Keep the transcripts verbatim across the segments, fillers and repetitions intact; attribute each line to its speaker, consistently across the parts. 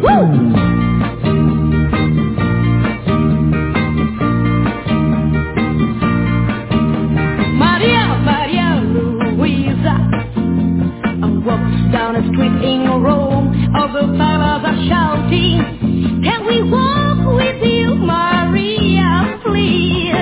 Speaker 1: Maria, Maria Luisa walks down a street in Rome. All the fellas are shouting, can we walk with you, Maria, please?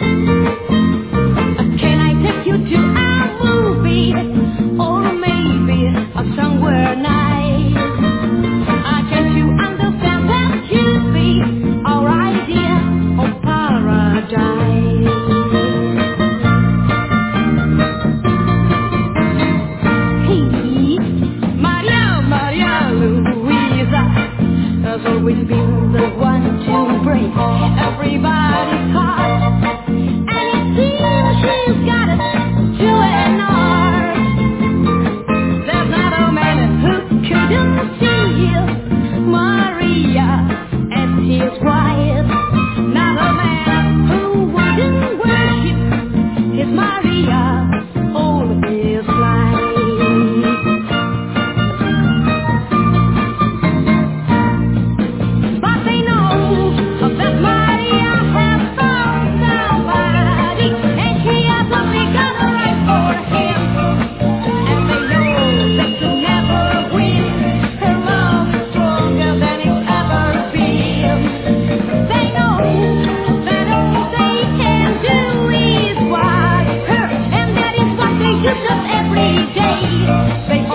Speaker 1: Can I take you to a movie, or maybe a somewhere nice? Uh, can't you understand that you'd be our idea of paradise? He, Maria, Maria Luisa, has always been the one to break everybody's heart. And it seems she's got it to an art. There's not a man who couldn't see Maria as his wife. Not a man who wouldn't worship his Maria all his life. But they know that Maria has found somebody, and she has only got a right for him. And they know that to never win, her love is stronger than it's ever been. They know that all they can do is watch her, and that is what they do just every day. They